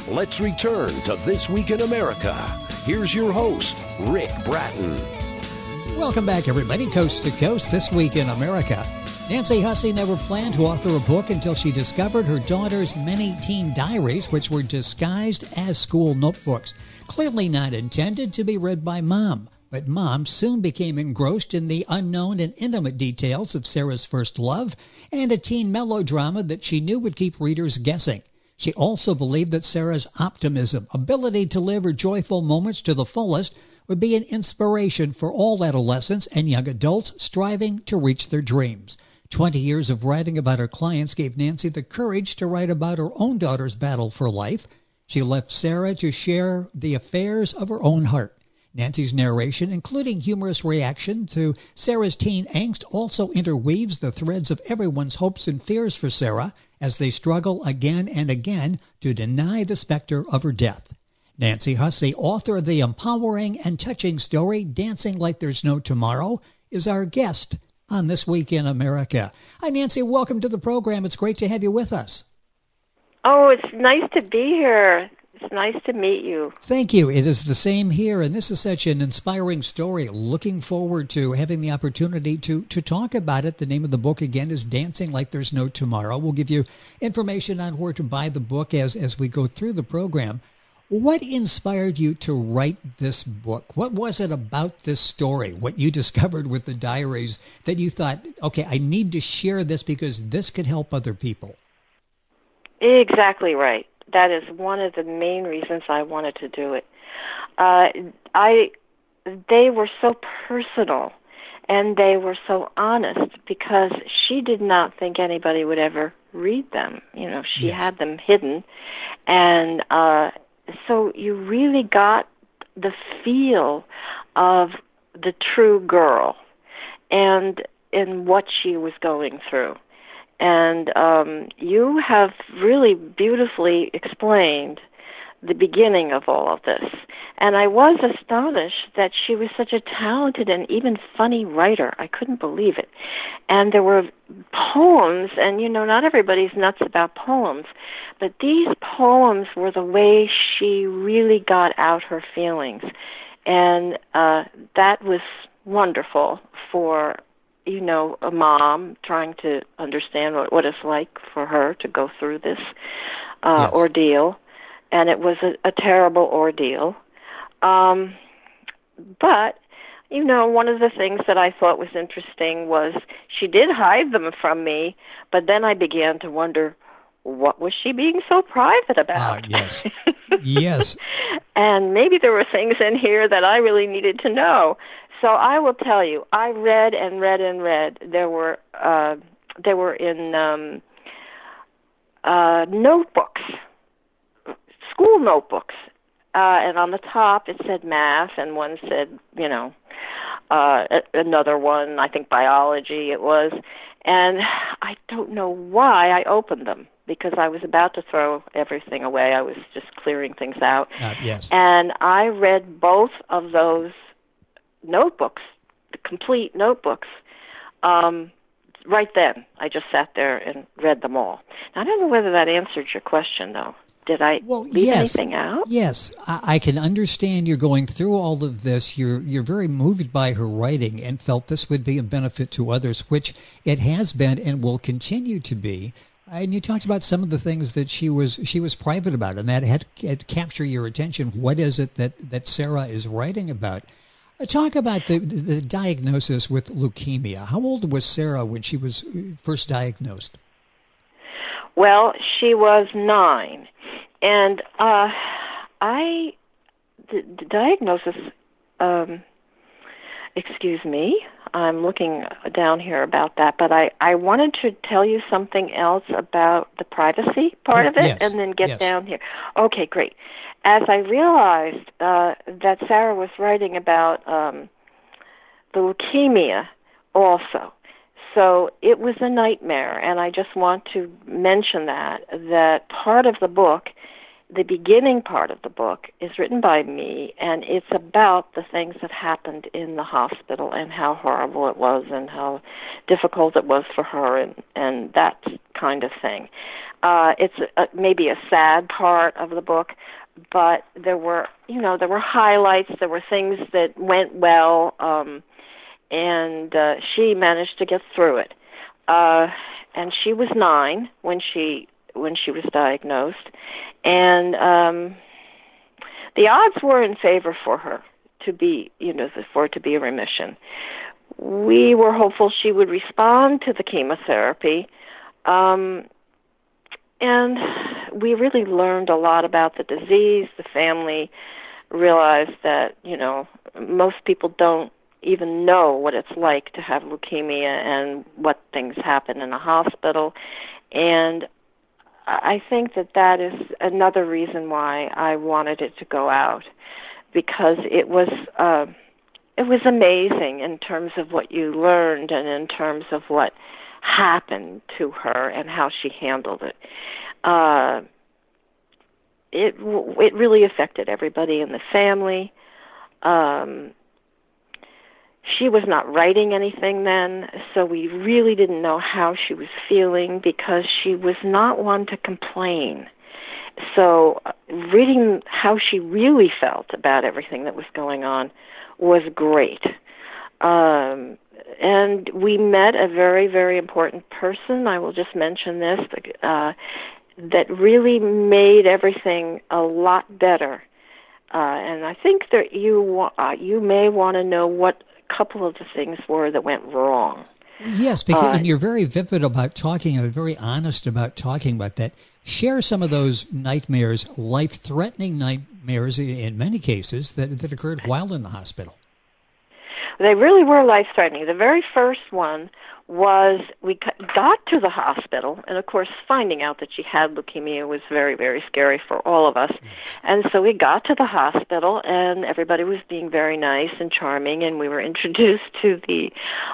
Let's return to This Week in America. Here's your host, Rick Bratton. Welcome back, everybody, coast to coast, This Week in America. Nancy Hussey never planned to author a book until she discovered her daughter's many teen diaries, which were disguised as school notebooks, clearly not intended to be read by Mom. But Mom soon became engrossed in the unknown and intimate details of Sarah's first love and a teen melodrama that she knew would keep readers guessing. She also believed that Sarah's optimism, ability to live her joyful moments to the fullest, would be an inspiration for all adolescents and young adults striving to reach their dreams. 20 years of writing about her clients gave Nancy the courage to write about her own daughter's battle for life. She left Sarah to share the affairs of her own heart. Nancy's narration, including humorous reaction to Sarah's teen angst, also interweaves the threads of everyone's hopes and fears for Sarah as they struggle again and again to deny the specter of her death. Nancy Hussey, author of the empowering and touching story Dancing Like There's No Tomorrow, is our guest on This Week in America. Hi, Nancy. Welcome to the program. It's great to have you with us. Oh, it's nice to be here. It's nice to meet you. Thank you. It is the same here, and this is such an inspiring story. Looking forward to having the opportunity to talk about it. The name of the book, again, is Dancing Like There's No Tomorrow. We'll give you information on where to buy the book as we go through the program. What inspired you to write this book? What was it about this story, what you discovered with the diaries, that you thought, okay, I need to share this because this could help other people? Exactly right. That is one of the main reasons I wanted to do it. They were so personal and they were so honest because she did not think anybody would ever read them. You know, she had them hidden, and so you really got the feel of the true girl and in what she was going through. And you have really beautifully explained the beginning of all of this. And I was astonished that she was such a talented and even funny writer. I couldn't believe it. And there were poems, and you know, not everybody's nuts about poems, but these poems were the way she really got out her feelings. And that was wonderful for, you know, a mom trying to understand what it's like for her to go through this ordeal. And it was a terrible ordeal. But, you know, one of the things that I thought was interesting was she did hide them from me, but then I began to wonder, what was she being so private about? Yes. Yes. And maybe there were things in here that I really needed to know. So I will tell you, I read and read and read. They were in notebooks, school notebooks, and on the top it said math, and one said, you know, another one, I think biology it was, and I don't know why I opened them, because I was about to throw everything away. I was just clearing things out. Yes. And I read both of those notebooks, the complete notebooks, right then. I just sat there and read them all. Now, I don't know whether that answered your question, though. Did I leave anything out? Yes, I can understand you're going through all of this. You're very moved by her writing and felt this would be a benefit to others, which it has been and will continue to be. And you talked about some of the things that she was private about, and that had captured your attention. What is it that Sarah is writing about? Talk about the diagnosis with leukemia. How old was Sarah when she was first diagnosed? Well, she was 9. And the diagnosis, excuse me, I'm looking down here about that, but I wanted to tell you something else about the privacy part of it, and then get down here. Okay, great. As I realized that Sarah was writing about the leukemia also, so it was a nightmare, and I just want to mention that part of the book, the beginning part of the book, is written by me, and it's about the things that happened in the hospital and how horrible it was and how difficult it was for her and that kind of thing. It's maybe a sad part of the book, but there were highlights. There were things that went well, and she managed to get through it. And she was 9 when she was diagnosed, and the odds were in favor for her for it to be a remission. We were hopeful she would respond to the chemotherapy, and we really learned a lot about the disease. The family realized that, most people don't even know what it's like to have leukemia and what things happen in a hospital. And I think that is another reason why I wanted it to go out, because it was amazing in terms of what you learned and in terms of what happened to her and how she handled it. It really affected everybody in the family. She was not writing anything then, so we really didn't know how she was feeling because she was not one to complain. So reading how she really felt about everything that was going on was great. And we met a very, very important person. I will just mention this, that really made everything a lot better. And I think that you may want to know what a couple of the things were that went wrong. Yes, because and you're very vivid about talking, very honest about talking about that. Share some of those nightmares, life-threatening nightmares in many cases that occurred while in the hospital. They really were life-threatening. The very first one was we got to the hospital, and of course finding out that she had leukemia was very, very scary for all of us. Yes. And so we got to the hospital, and everybody was being very nice and charming, and we were introduced to the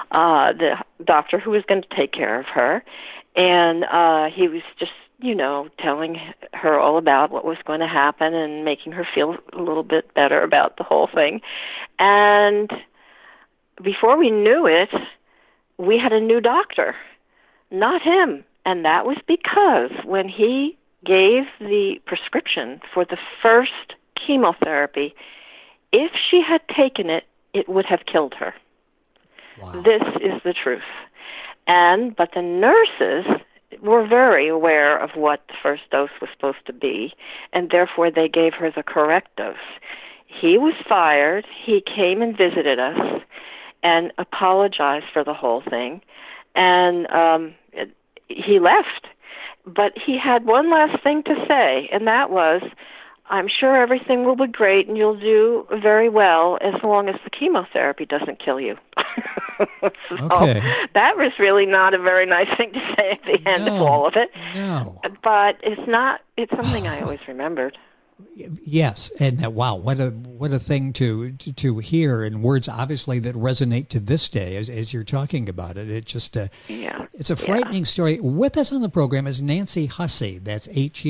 doctor who was going to take care of her. And he was just, telling her all about what was going to happen and making her feel a little bit better about the whole thing. And before we knew it, we had a new doctor, not him. And that was because when he gave the prescription for the first chemotherapy, if she had taken it, it would have killed her. Wow. This is the truth. But the nurses were very aware of what the first dose was supposed to be, and therefore they gave her the correct dose. He was fired. He came and visited us and apologized for the whole thing, and he left. But he had one last thing to say, and that was, I'm sure everything will be great and you'll do very well as long as the chemotherapy doesn't kill you. So okay. That was really not a very nice thing to say at the end of all of it. No. But it's something I always remembered. Yes, and wow, what a thing to hear in words, obviously, that resonate to this day as you're talking about it. It just it's a frightening story. With us on the program is Nancy Hussey. That's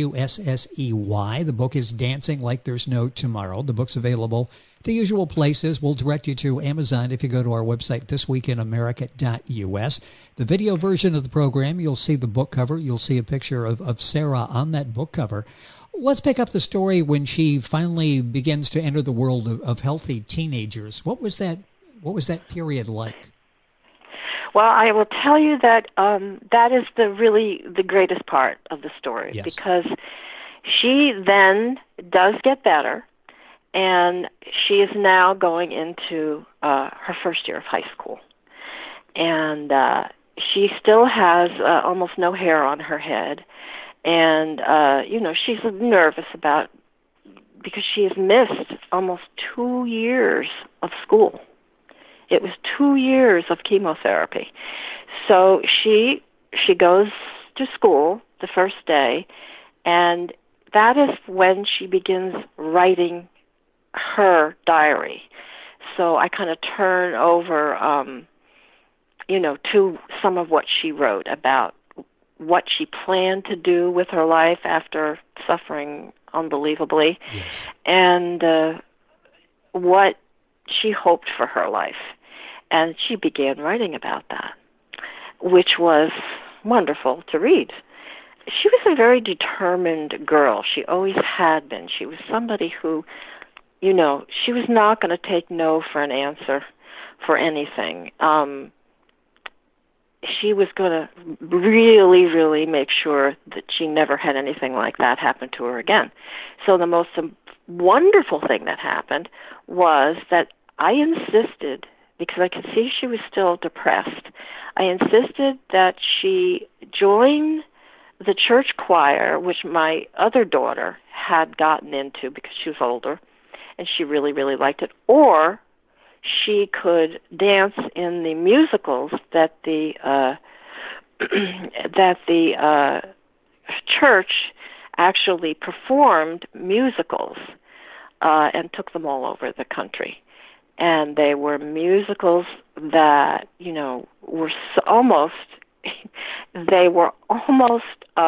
Hussey. The book is Dancing Like There's No Tomorrow. The book's available the usual places. We'll direct you to Amazon if you go to our website, thisweekinamerica.us. The video version of the program, you'll see the book cover. You'll see a picture of Sarah on that book cover. Let's pick up the story when she finally begins to enter the world of healthy teenagers. What was that period like? Well, I will tell you that that is the greatest part of the story. Yes. Because she then does get better, and she is now going into her first year of high school. And she still has almost no hair on her head. And, she's nervous because she has missed almost 2 years of school. It was 2 years of chemotherapy. So she goes to school the first day, and that is when she begins writing her diary. So I kind of turn over, to some of what she wrote about what she planned to do with her life after suffering unbelievably, yes, and what she hoped for her life. And she began writing about that, which was wonderful to read. she was a very determined girl. She always had been. She was somebody who, she was not going to take no for an answer for anything. She was going to really, really make sure that she never had anything like that happen to her again. So the most wonderful thing that happened was that I insisted, because I could see she was still depressed, I insisted that she join the church choir, which my other daughter had gotten into because she was older, and she really, really liked it, or she could dance in the musicals that the church actually performed musicals and took them all over the country. And they were musicals that, were almost, they were almost,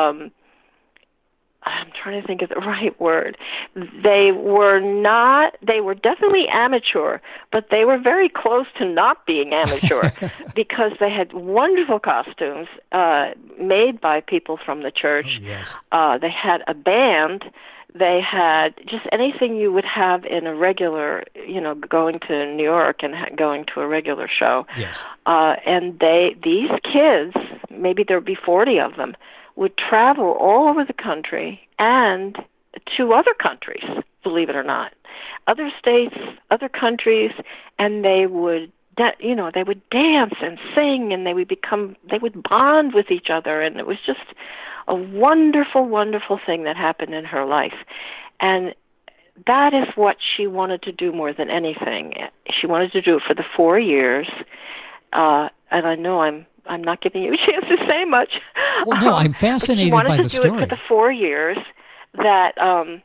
I'm trying to think of the right word. They were definitely amateur, but they were very close to not being amateur because they had wonderful costumes made by people from the church. Oh, yes. They had a band. They had just anything you would have in a regular, going to New York and going to a regular show. Yes. And these kids, maybe there would be 40 of them, would travel all over the country and to other countries, believe it or not, other states, other countries, and they would, they would dance and sing, and they would bond with each other, and it was just a wonderful, wonderful thing that happened in her life. And that is what she wanted to do more than anything. She wanted to do it for the 4 years, and I know I'm not giving you a chance to say much. Well, no, I'm fascinated by the story. She wanted to do it for the 4 years that,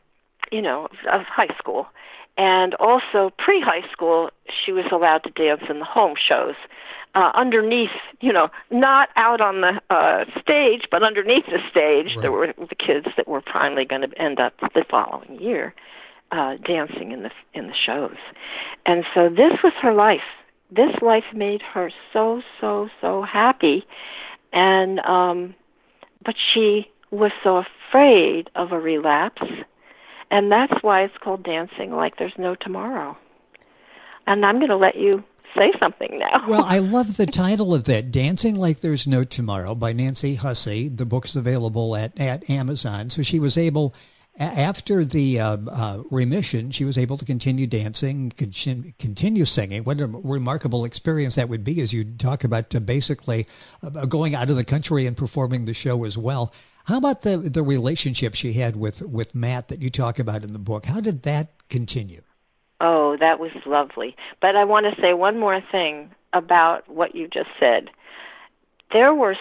of high school. And also pre-high school, she was allowed to dance in the home shows. Underneath, not out on the stage, but underneath the stage, right. There were the kids that were finally going to end up the following year dancing in the shows. And so this was her life. This life made her so, so, so happy, and but she was so afraid of a relapse, and that's why it's called Dancing Like There's No Tomorrow. And I'm going to let you say something now. Well, I love the title of that, Dancing Like There's No Tomorrow by Nancy Hussey. The book's available at Amazon. So she was able, after the remission, she was able to continue dancing, continue singing. What a remarkable experience that would be as you talk about basically going out of the country and performing the show as well. How about the relationship she had with Matt that you talk about in the book? How did that continue? Oh, that was lovely. But I want to say one more thing about what you just said. There were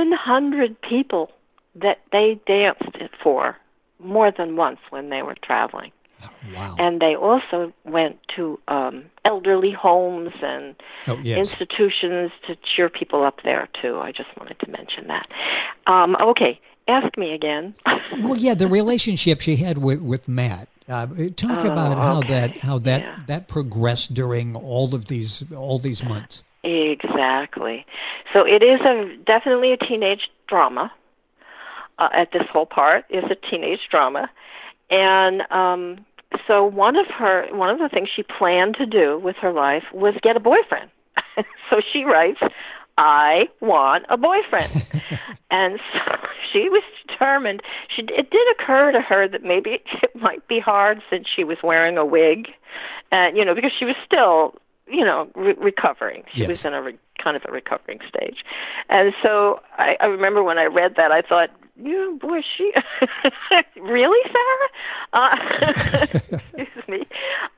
700 people that they danced for more than once when they were traveling. Wow. And they also went to elderly homes and institutions to cheer people up there, too. I just wanted to mention that. Okay, ask me again. Well, yeah, the relationship she had with Matt. Talk about how that progressed during all these months. Exactly. So it is definitely a teenage drama. At this whole part is a teenage drama, and so one of the things she planned to do with her life was get a boyfriend. So she writes, "I want a boyfriend," and so she was determined. It did occur to her that maybe it might be hard since she was wearing a wig, and because she was still recovering. She was in a kind of a recovering stage, and so I remember when I read that, I thought, boy, she really, Sarah? Excuse me.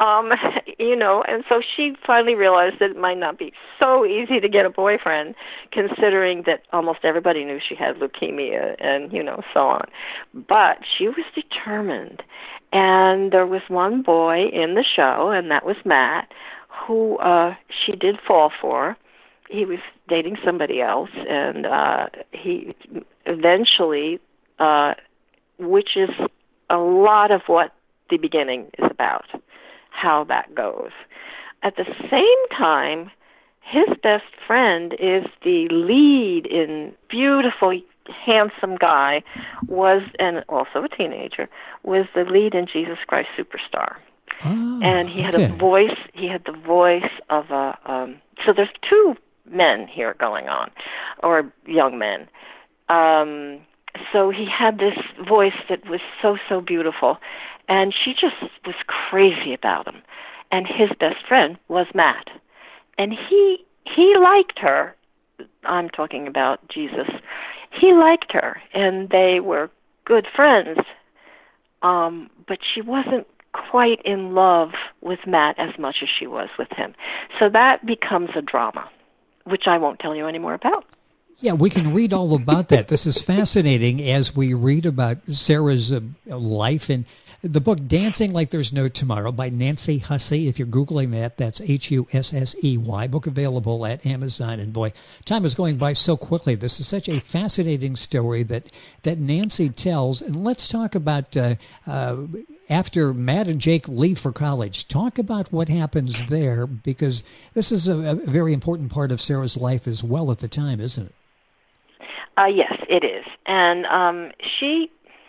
And so she finally realized that it might not be so easy to get a boyfriend, considering that almost everybody knew she had leukemia and, so on. But she was determined. And there was one boy in the show, and that was Matt, who she did fall for. He was dating somebody else, and he eventually, which is a lot of what the beginning is about, how that goes. At the same time, his best friend is the lead in beautiful handsome guy was, and also a teenager, was the lead in Jesus Christ Superstar. Oh, and he had okay. a voice. He had the voice of a. So there's two men here going on, or young men. So he had this voice that was so beautiful, and she just was crazy about him. And his best friend was Matt, and he liked her. I'm talking about Jesus. He liked her, and they were good friends. But she wasn't quite in love with Matt as much as she was with him. So that becomes a drama, which I won't tell you any more about. Yeah, we can read all about that. This is fascinating as we read about Sarah's life. And the book Dancing Like There's No Tomorrow by Nancy Hussey. If you're Googling that, that's Hussey. Book available at Amazon. And boy, time is going by so quickly. This is such a fascinating story that Nancy tells. And let's talk about after Matt and Jake leave for college. Talk about what happens there, because this is a very important part of Sarah's life as well at the time, isn't it? Yes, it is. And she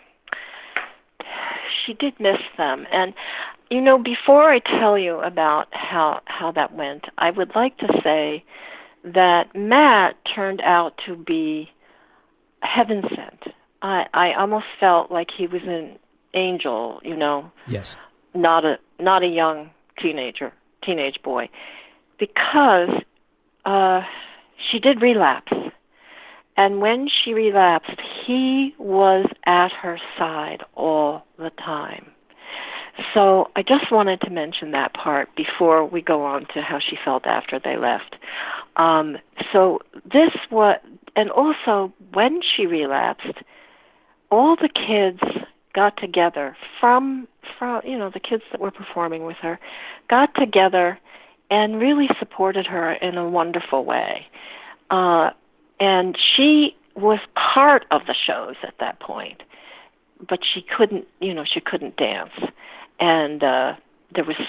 did miss them. And, you know, before I tell you about how that went, I would like to say that Matt turned out to be heaven sent. I almost felt like he was an angel, you know. Yes. Not a young teenage boy, because she did relapse. And when she relapsed, he was at her side all the time. So I just wanted to mention that part before we go on to how she felt after they left. So this was, and also when she relapsed, all the kids got together from you know, the kids that were performing with her got together and really supported her in a wonderful way. And she was part of the shows at that point, but she couldn't dance. And there was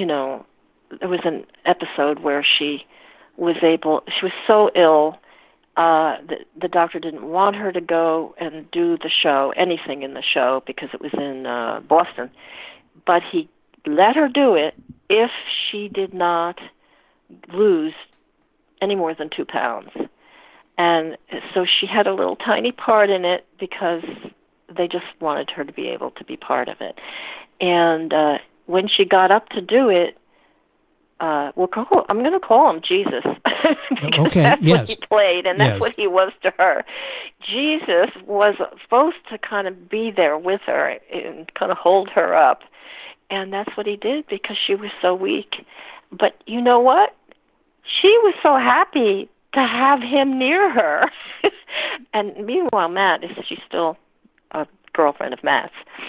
an episode where she was so ill, the doctor didn't want her to go and do the show, anything in the show, because it was in Boston. But he let her do it if she did not lose any more than 2 pounds. And so she had a little tiny part in it because they just wanted her to be able to be part of it. And when she got up to do it, I'm going to call him Jesus. Okay, that's yes. what he played, and that's what he was to her. Jesus was supposed to kind of be there with her and kind of hold her up. And that's what he did because she was so weak. But you know what? She was so happy to have him near her. And meanwhile, she's still a girlfriend of Matt's,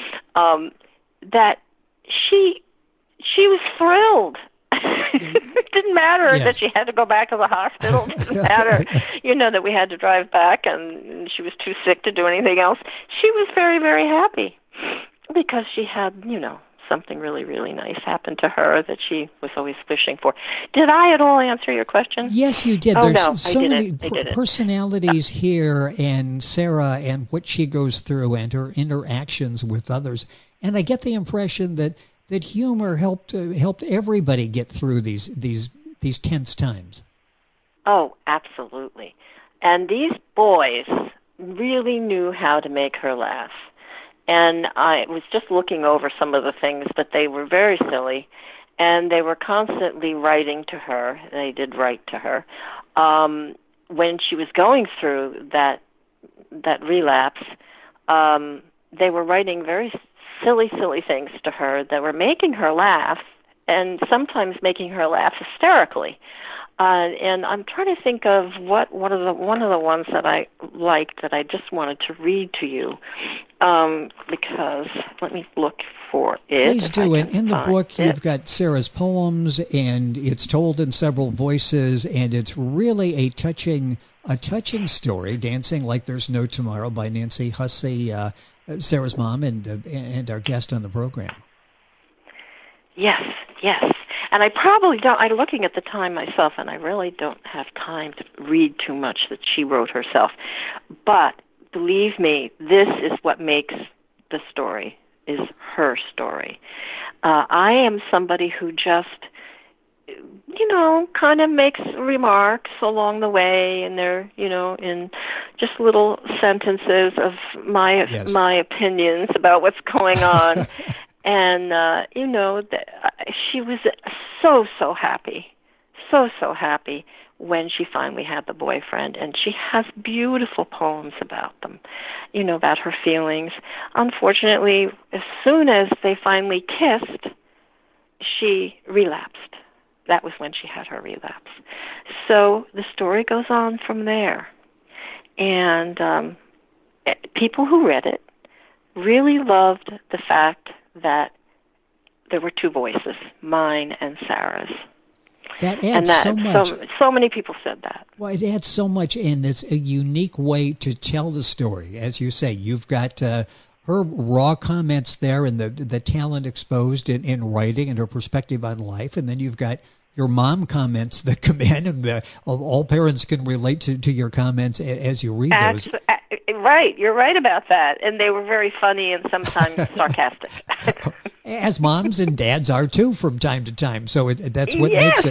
that she was thrilled. It didn't matter that she had to go back to the hospital. It didn't matter, that we had to drive back and she was too sick to do anything else. She was very, very happy because she had, something really, really nice happened to her that she was always wishing for. Did I at all answer your question? Yes, you did. Oh, There's no, so I many didn't. personalities here, and Sarah and what she goes through and her interactions with others. And I get the impression that humor helped everybody get through these tense times. Oh, absolutely. And these boys really knew how to make her laugh. And I was just looking over some of the things, but they were very silly, and they were constantly writing to her. They did write to her. When she was going through that relapse, they were writing very silly things to her that were making her laugh, and sometimes making her laugh hysterically. And I'm trying to think of one of the ones that I liked that I just wanted to read to you, because let me look for it. Please do. And in the book, you've got Sarah's poems, and it's told in several voices, and it's really a touching story. Dancing Like There's No Tomorrow by Nancy Hussey, Sarah's mom, and our guest on the program. Yes. And I probably don't, I'm looking at the time myself, and I really don't have time to read too much that she wrote herself. But believe me, this is what makes the story, is her story. I am somebody who just, kind of makes remarks along the way, and they're, in just little sentences of my opinions about what's going on. And, she was so happy, so happy when she finally had the boyfriend. And she has beautiful poems about them, about her feelings. Unfortunately, as soon as they finally kissed, she relapsed. That was when she had her relapse. So the story goes on from there. And people who read it really loved the fact that there were two voices, mine and Sarah's. That adds so much. So many people said that. Well, it adds so much, and it's a unique way to tell the story. As you say, you've got her raw comments there and the talent exposed in writing and her perspective on life, and then you've got your mom comments that come in, and all parents can relate to your comments as you read those. Right, you're right about that, and they were very funny and sometimes sarcastic. As moms and dads are too, from time to time. So that's what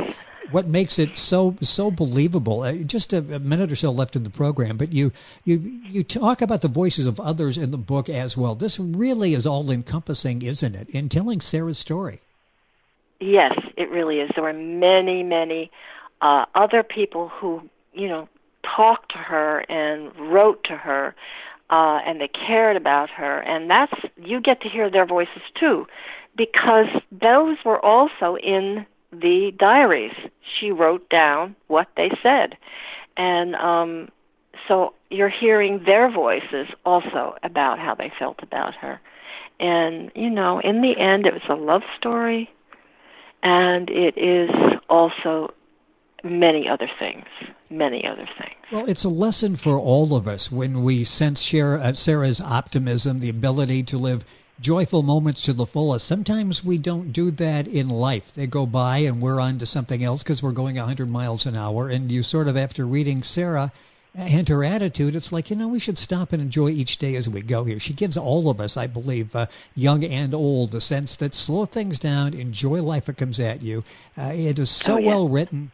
makes it so believable. Just a minute or so left in the program, but you talk about the voices of others in the book as well. This really is all encompassing, isn't it, in telling Sarah's story? Yes, it really is. There were many other people who talked to her and wrote to her, and they cared about her, and you get to hear their voices too, because those were also in the diaries. She wrote down what they said, and so you're hearing their voices also about how they felt about her. And in the end, it was a love story, and it is also many other things. Well, it's a lesson for all of us when we sense Sarah's optimism, the ability to live joyful moments to the fullest. Sometimes we don't do that in life. They go by and we're on to something else because we're going 100 miles an hour. And you sort of, after reading Sarah and her attitude, it's like, we should stop and enjoy each day as we go here. She gives all of us, I believe, young and old, the sense that slow things down, enjoy life that comes at you. It is so well written.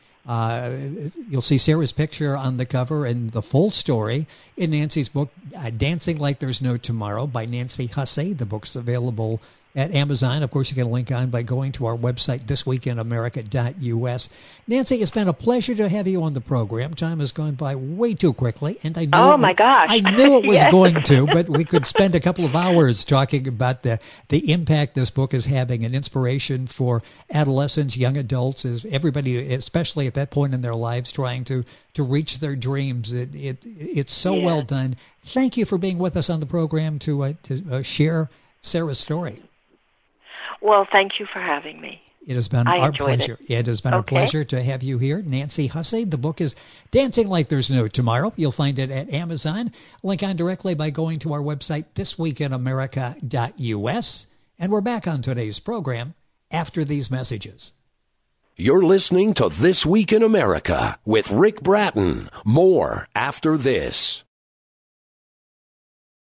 You'll see Sarah's picture on the cover and the full story in Nancy's book, Dancing Like There's No Tomorrow by Nancy Hussey. The book's available at Amazon. Of course, you can link on by going to our website, thisweekinamerica.us. Nancy, it's been a pleasure to have you on the program. Time has gone by way too quickly, and I knew my gosh. I knew it was going to, but we could spend a couple of hours talking about the impact this book is having, an inspiration for adolescents, young adults, as everybody, especially at that point in their lives, trying to reach their dreams. It's so well done. Thank you for being with us on the program to share Sarah's story. Well, thank you for having me. It has been our pleasure. It has been a pleasure to have you here, Nancy Hussey. The book is Dancing Like There's No Tomorrow. You'll find it at Amazon. Link on directly by going to our website, thisweekinamerica.us. And we're back on today's program after these messages. You're listening to This Week in America with Rick Bratton. More after this.